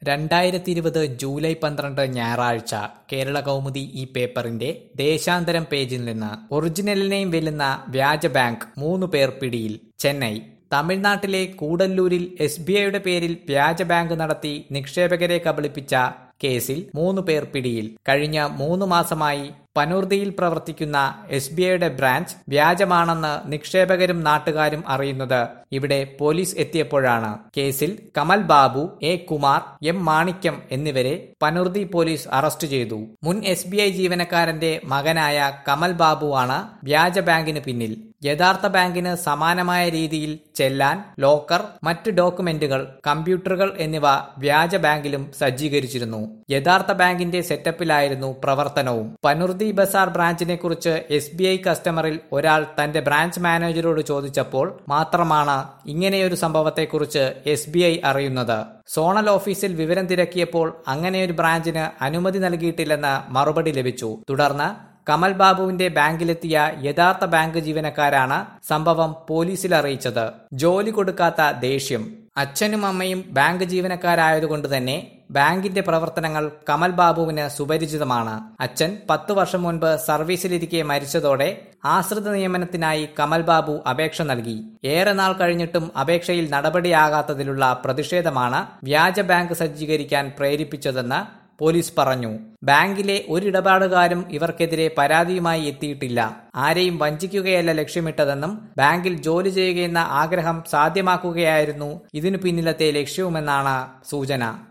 2020 July 12 ഞായറാഴ്ച കേരള കൗമുദി ഈ പേപ്പറിന്റെ ദേശാന്തരം പേജിൽ നിന്ന് ഒറിജിനലിനെയും വെല്ലുന്ന വ്യാജ ബാങ്ക് 3 പേർ പിടിയിൽ. ചെന്നൈ. തമിഴ്നാട്ടിലെ കൂടല്ലൂരിൽ SBIയുടെ പേരിൽ വ്യാജ ബാങ്ക് നടത്തി നിക്ഷേപകരെ കബളിപ്പിച്ച കേസിൽ 3 പേർ പിടിയിൽ. കഴിഞ്ഞ 3 മാസമായി പനുർദിയിൽ പ്രവർത്തിക്കുന്ന SBIയുടെ ബ്രാഞ്ച് വ്യാജമാണെന്ന് നിക്ഷേപകരും നാട്ടുകാരും അറിയുന്നത് ഇവിടെ പോലീസ് എത്തിയപ്പോഴാണ്. കേസിൽ കമൽ ബാബു, A കുമാർ, M മാണിക്യം എന്നിവരെ പനുർദി പോലീസ് അറസ്റ്റ് ചെയ്തു. മുൻ SBI ജീവനക്കാരന്റെ മകനായ കമൽ ബാബുവാണ് വ്യാജ ബാങ്കിന് പിന്നിൽ. യഥാർത്ഥ ബാങ്കിന് സമാനമായ രീതിയിൽ ചെല്ലാൻ ലോക്കർ, മറ്റ് ഡോക്യുമെന്റുകൾ, കമ്പ്യൂട്ടറുകൾ എന്നിവ വ്യാജ ബാങ്കിലും സജ്ജീകരിച്ചിരുന്നു. യഥാർത്ഥ ബാങ്കിന്റെ സെറ്റപ്പിലായിരുന്നു പ്രവർത്തനവും. പനുർദി ബസാർ ബ്രാഞ്ചിനെ കുറിച്ച് SBI കസ്റ്റമറിൽ ഒരാൾ തന്റെ ബ്രാഞ്ച് മാനേജരോട് ചോദിച്ചപ്പോൾ മാത്രമാണ് ഇങ്ങനെയൊരു സംഭവത്തെക്കുറിച്ച് SBI അറിയുന്നത്. സോണൽ ഓഫീസിൽ വിവരം തിരക്കിയപ്പോൾ അങ്ങനെയൊരു ബ്രാഞ്ചിന് അനുമതി നൽകിയിട്ടില്ലെന്ന് മറുപടി ലഭിച്ചു. തുടർന്ന് കമൽ ബാബുവിന്റെ ബാങ്കിലെത്തിയ യഥാർത്ഥ ബാങ്ക് ജീവനക്കാരാണ് സംഭവം പോലീസിൽ അറിയിച്ചത്. ജോലി കൊടുക്കാത്ത ദേഷ്യം. അച്ഛനും അമ്മയും ബാങ്ക് ജീവനക്കാരായതുകൊണ്ട് തന്നെ ബാങ്കിന്റെ പ്രവർത്തനങ്ങൾ കമൽ ബാബുവിന് സുപരിചിതമാണ്. അച്ഛൻ 10 വർഷം മുൻപ് സർവീസിലിരിക്കെ മരിച്ചതോടെ ആശ്രിത നിയമനത്തിനായി കമൽ ബാബു അപേക്ഷ നൽകി. ഏറെ നാൾ കഴിഞ്ഞിട്ടും അപേക്ഷയിൽ നടപടിയാകാത്തതിലുള്ള പ്രതിഷേധമാണ് വ്യാജ ബാങ്ക് സജ്ജീകരിക്കാൻ പ്രേരിപ്പിച്ചതെന്ന് പോലീസ് പറഞ്ഞു. ബാങ്കിലെ ഒരിടപാടുകാരും ഇവർക്കെതിരെ പരാതിയുമായി എത്തിയിട്ടില്ല. ആരെയും വഞ്ചിക്കുകയല്ല ലക്ഷ്യമിട്ടതെന്നും ബാങ്കിൽ ജോലി ചെയ്യുകയെന്ന ആഗ്രഹം സാധ്യമാക്കുകയായിരുന്നു ഇതിനു പിന്നിലത്തെ ലക്ഷ്യവുമെന്നാണ് സൂചന.